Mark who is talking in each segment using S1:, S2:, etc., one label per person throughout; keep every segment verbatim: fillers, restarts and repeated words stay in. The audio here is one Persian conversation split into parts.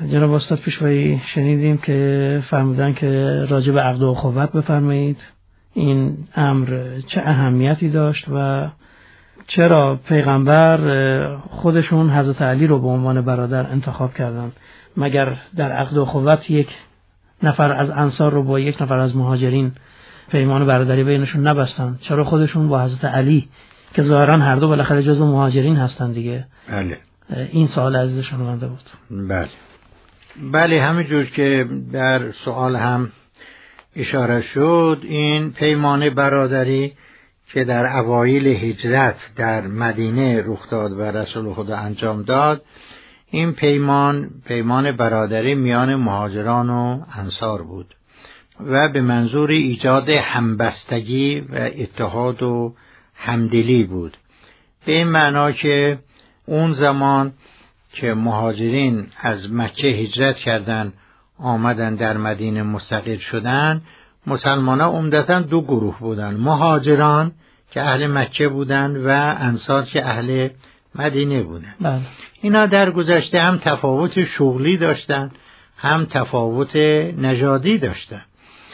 S1: جناب استاد پیشوایی شنیدیم که فرمودن که راجع به عقد و اخوت بفرمایید. این امر چه اهمیتی داشت و چرا پیغمبر خودشون حضرت علی رو به عنوان برادر انتخاب کردن؟ مگر در عقد و اخوت یک نفر از انصار رو با یک نفر از مهاجرین پیمان برادری بینشون نبستن؟ چرا خودشون با حضرت علی که ظاهرا هر دو بالاخره جزو مهاجرین هستن دیگه؟
S2: بله.
S1: این سوال عزیز شنونده بود.
S2: بله بله همینجور که در سوال هم اشاره شد، این پیمان برادری که در اوایل هجرت در مدینه رخ داد و رسول خدا انجام داد، این پیمان پیمان برادری میان مهاجران و انصار بود و به منظور ایجاد همبستگی و اتحاد و همدلی بود. به این معنا که اون زمان که مهاجرین از مکه هجرت کردند آمدن در مدینه مستقر شدن، مسلمان‌ها عمدتاً دو گروه بودند، مهاجران که اهل مکه بودند و انصار که اهل مدینه بودند.
S1: بله.
S2: اینا در گذشته هم تفاوت شغلی داشتند، هم تفاوت نژادی داشتند.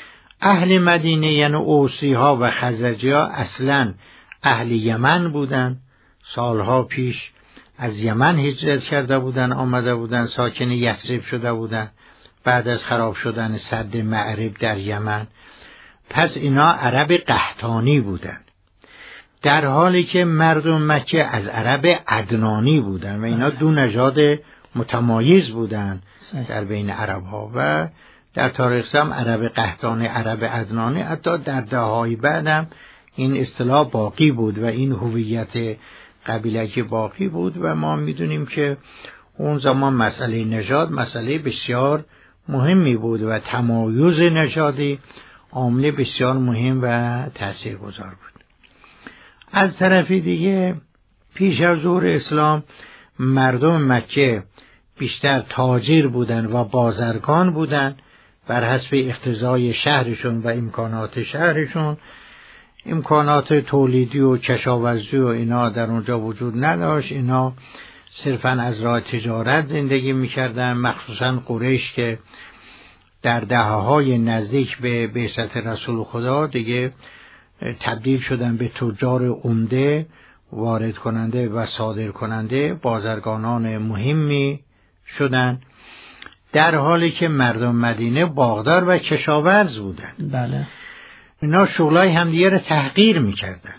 S2: اهل مدینه یعنی اوسی‌ها و خزرجی‌ها اصلاً اهل یمن بودند، سالها پیش از یمن هجرت کرده بودند، آمده بودند ساکن یثرب شده بودند بعد از خراب شدن سد معرب در یمن. پس اینا عرب قحطانی بودند، در حالی که مردم مکه از عرب عدنانی بودند و اینا دو نژاد متمایز بودند در بین عرب ها. و در تاریخ هم عرب قحطانی، عرب عدنانی، حتی در دهه‌های بعدم این اصطلاح باقی بود و این هویت قبیلگی باقی بود. و ما میدونیم که اون زمان مسئله نژاد مسئله بسیار مهمی بود و تمایز نژادی عامل بسیار مهم و تاثیرگذار بود. از طرفی دیگه پیش از ظهور اسلام مردم مکه بیشتر تاجر بودن و بازرگان بودن، بر حسب اقتضای شهرشون و امکانات شهرشون. امکانات تولیدی و کشاورزی و اینا در اونجا وجود نداشت، اینا صرفاً از راه تجارت زندگی میکردن. مخصوصاً قریش که در دهه‌های نزدیک به بعثت رسول خدا دیگه تبدیل شدن به تجار عمده، وارد کننده و صادر کننده، بازرگانان مهمی شدن، در حالی که مردم مدینه باغدار و کشاورز بودن.
S1: بله.
S2: اینا شغلای همدیگه رو تحقیر میکردن.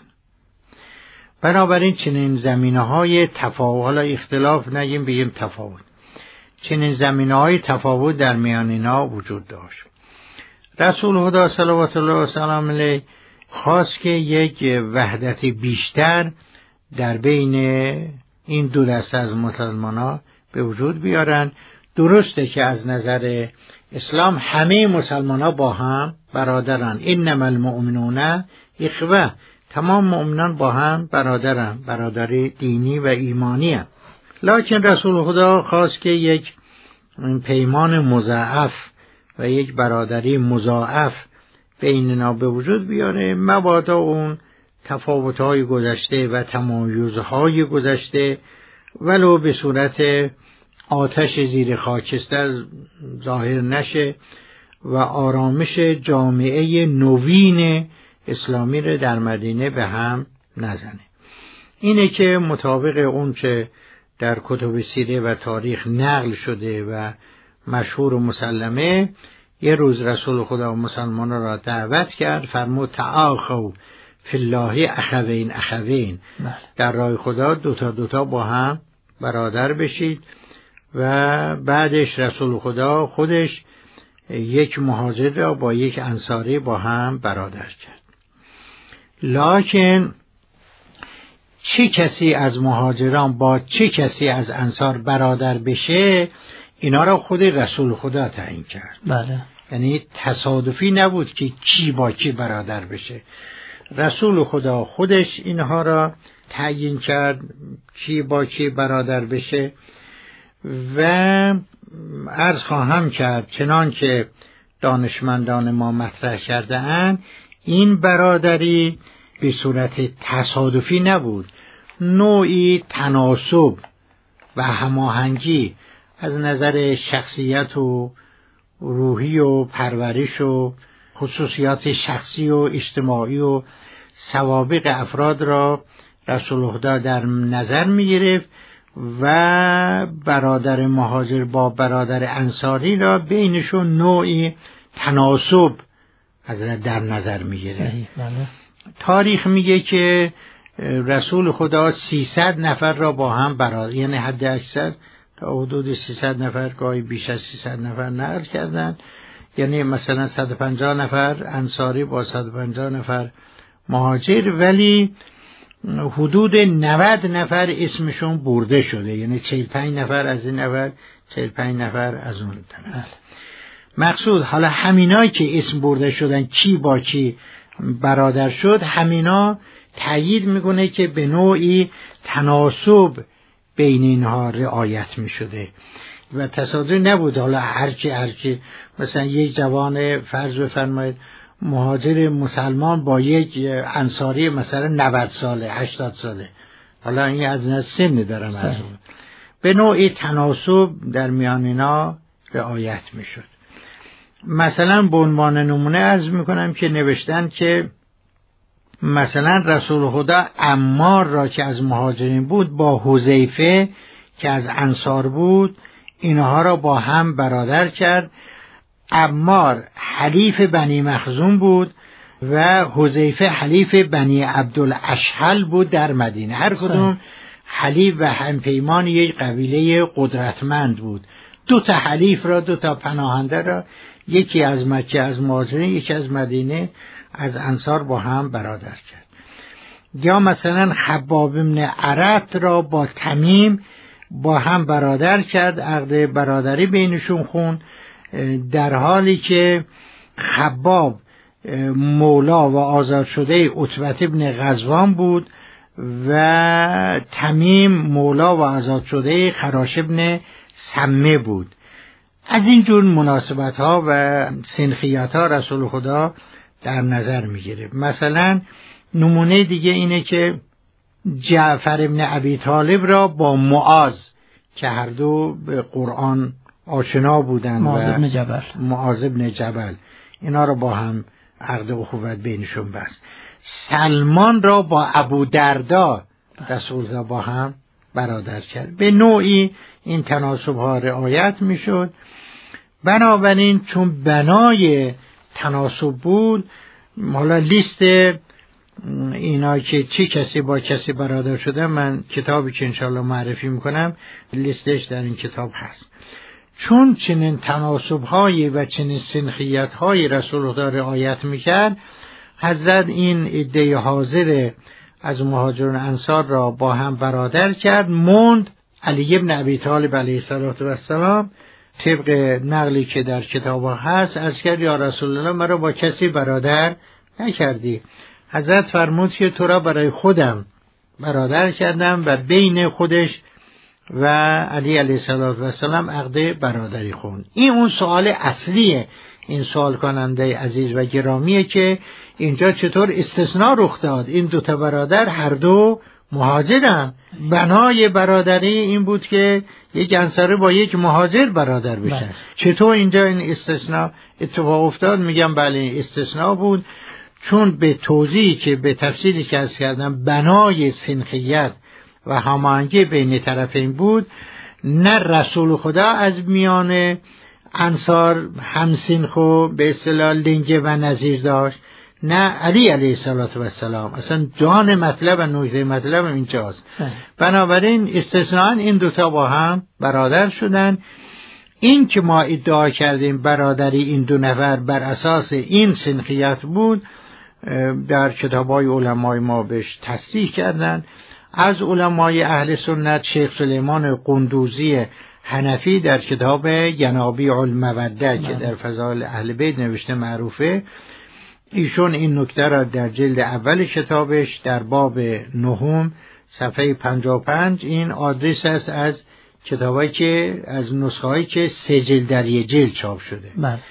S2: بنابراین چنین زمینه‌های تفاوت، حالا اختلاف نگیم بگیم تفاوت، چنین زمینه‌های تفاوت در میان اینا وجود داشت. رسول خدا صلوات الله و سلام علیه خواست که یک وحدت بیشتر در بین این دو دسته از مسلمان‌ها به وجود بیارن. درسته که از نظر اسلام همه مسلمان‌ها با هم برادرن، انما المؤمنون اخوه، تمام مؤمنان با هم برادرن، برادری دینی و ایمانی هستند. لکن رسول خدا خواست که یک پیمان مضاعف و یک برادری مضاعف بین اینا به وجود بیاره، مبادا اون تفاوت‌های گذشته و تمایزهای گذشته ولو به صورت آتش زیر خاکستر ظاهر نشه و آرامش جامعه نوین اسلامی رو در مدینه به هم نزنه. اینه که مطابق اون چه در کتب سیره و تاریخ نقل شده و مشهور و مسلمه، یه روز رسول خدا و مسلمانان را دعوت کرد، فرمود تعاخوا فی الله اخوین اخوین، در راه خدا دوتا دوتا با هم برادر بشید. و بعدش رسول خدا خودش یک مهاجر را با یک انصاری با هم برادر کرد. لکن چه کسی از مهاجران با چه کسی از انصار برادر بشه، اینا را خود رسول خدا تعیین کرد.
S1: بله.
S2: یعنی تصادفی نبود که کی با کی برادر بشه، رسول خدا خودش اینها را تعیین کرد کی با کی برادر بشه. و عرض خواهم کرد چنان که دانشمندان ما مطرح کرده اند، این برادری به صورت تصادفی نبود، نوعی تناسب و هماهنگی از نظر شخصیت و روحی و پرورش و خصوصیات شخصی و اجتماعی و سوابق افراد را رسول خدا در نظر می گرفت و برادر مهاجر با برادر انصاری را بینشون نوعی تناسب از در نظر می گرفت. تاریخ میگه که رسول خدا سیصد نفر را با هم برادر، یعنی حد اکثر تا حدود سیصد نفر، گاهی بیش از سیصد نفر نقل کردن، یعنی مثلا صد و پنجاه نفر انصاری با صد و پنجاه نفر مهاجر، ولی حدود نود نفر اسمشون برده شده، یعنی چهل و پنج نفر از این نفر، چهل و پنج نفر از اون طرف. مقصود حالا همینایی که اسم برده شدن کی با کی برادر شد، همینا تأیید میکنه که به نوعی تناسب بین اینها رعایت میشده و تصادفی نبود. حالا هرچی هرچی مثلا یک جوان فرض بفرمایید مهاجر مسلمان با یک انصاری مثلا نود ساله هشتاد ساله، حالا این از نظر سن دارم از اون، به نوعی تناسب در میان اینا رعایت میشد. مثلا به عنوان نمونه عرض میکنم که نوشتن که مثلا رسول خدا عمار را که از مهاجرین بود با حذیفه که از انصار بود، اینها را با هم برادر کرد. عمار حلیف بنی مخزوم بود و حذیفه حلیف بنی عبدالاشهل بود در مدینه. هر کدوم حلیف و همپیمان یک قبیله قدرتمند بود. دو تا حلیف را، دو تا پناهنده را، یکی از مکه از مهاجرین، یکی از مدینه از انصار با هم برادر کرد. یا مثلا خباب بن عرط را با تمیم با هم برادر کرد، عقد برادری بینشون خوند، در حالی که خباب مولا و آزاد شده عتبه بن غزوان بود و تمیم مولا و آزاد شده خراش بن سمه بود. از این جور مناسبت ها و سنخیت ها رسول خدا در نظر می گرفت. مثلا نمونه دیگه اینه که جعفر ابن ابی طالب را با معاذ که هر دو به قرآن آشنا بودند،
S1: معاذ ابن جبل
S2: معاذ ابن جبل اینا را با هم عقد اخوت بینشون بست. سلمان را با ابو دردا رسول خدا با هم برادر کرد. به نوعی این تناسب ها رعایت می شد. بنابراین چون بنای تناسب بود، حالا لیست اینا که چی کسی با کسی برادر شده، من کتابی که انشاءالله معرفی میکنم لیستش در این کتاب هست. چون چنین تناسب هایی و چنین سنخیت های رسول خدا رعایت میکرد، حضرت این عده حاضر از مهاجران انصار را با هم برادر کرد. موند علی ابن ابی طالب علیه السلام طبق نقلی که در کتاب هست از کرد یا رسول الله مرا با کسی برادر نکردی. حضرت فرمود که تو را برای خودم برادر کردم و بین خودش و علی علیه السلام عقد برادری خوند. این اون سوال اصلیه، این سوال کننده عزیز و گرامیه که اینجا چطور استثناء رخ داد. این دو تا برادر هر دو مهاجرن. بنای برادری این بود که یک انصاری با یک مهاجر برادر بشن. چطور اینجا این استثناء اتفاق افتاد؟ میگم بله استثناء بود، چون به توضیحی که به تفصیلی که عرض کردم بنای سنخیت و هماهنگی بین طرفین بود. نه رسول خدا از میان انصار همسنخ و به اصطلاح لنگه و نظیر داشت، نه علی علیه السلام. اصلا جان مطلب و نکته مطلب اینجاست. بنابراین استثناء این دوتا با هم برادر شدن. این که ما ادعا کردیم برادری این دو نفر بر اساس این سنخیت بود، در کتابای علمای ما بهش تصدیق کردن. از علمای اهل سنت شیخ سلیمان قندوزی حنفی در کتاب ینابیع الموده که در فضائل اهل بیت نوشته معروفه، ایشون این نکته را در جلد اول کتابش در باب نهم صفحه پنجاه و پنج، این آدرس است از کتابایی که از نسخه‌هایی که سه جلد در یک جلد چاپ شده. بله.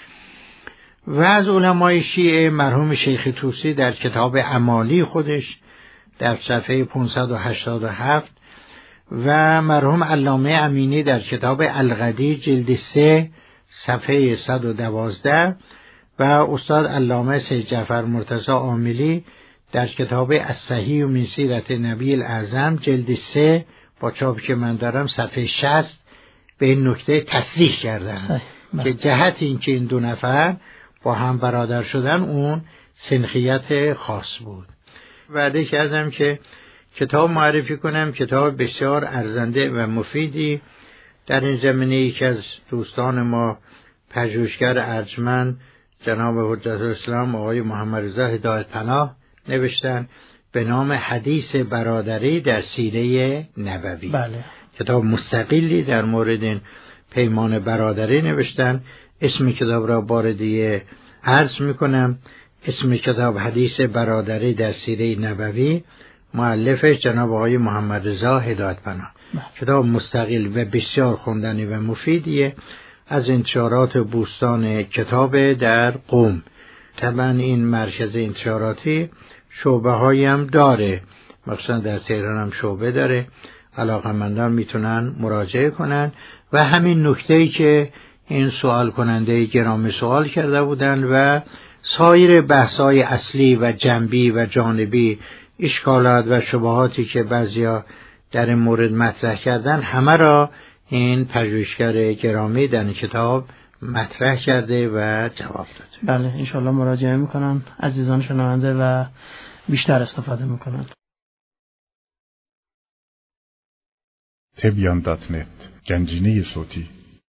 S2: و از علمای شیعه مرحوم شیخ طوسی در کتاب امالی خودش در صفحه پانصد و هشتاد و هفت و مرحوم علامه امینی در کتاب الغدی جلد سه صفحه صد و دوازده و استاد علامه سید جعفر مرتضی عاملی در کتاب الصحیح من سیرت نبی الاعظم جلد سه با چاپی که من دارم صفحه شصت به این نکته تصریح کردن که جهت این که این دو نفر با هم برادر شدن اون سنخیت خاص بود. وعده کردم که کتاب معرفی کنم، کتاب بسیار ارزنده و مفیدی در این زمینه. یکی از دوستان ما پژوهشگر ارجمند جناب حجت الاسلام آقای محمد رضا هدایت پناه نوشتن به نام حدیث برادری در سیره نبوی.
S1: بله.
S2: کتاب مستقلی در مورد این پیمان برادری نوشتن. اسم کتاب را بار دیگه عرض میکنم. اسم کتاب حدیث برادری در سیره نبوی، مؤلفش جناب آقای محمد رضا هدایت پناه. کتاب مستقل و بسیار خوندنی و مفیدیه از انتشارات بوستان کتاب در قم. طبعا این مرکز انتشاراتی شعبه هایی هم داره، مثلا در تهران هم شعبه داره، علاقه‌مندان میتونن مراجعه کنن. و همین نکته‌ای که این سوال کننده گرامی سوال کرده بودن و سایر بحث‌های اصلی و جنبی و جانبی، اشکالات و شبهاتی که بعضیا در این مورد مطرح کردن، همه را این پژوهشگر گرامی در این کتاب مطرح کرده و جواب داده.
S1: بله، انشالله مراجعه میکنن عزیزان شنونده و بیشتر استفاده میکنن.
S3: تبیان دات نت، گنجینه صوتی.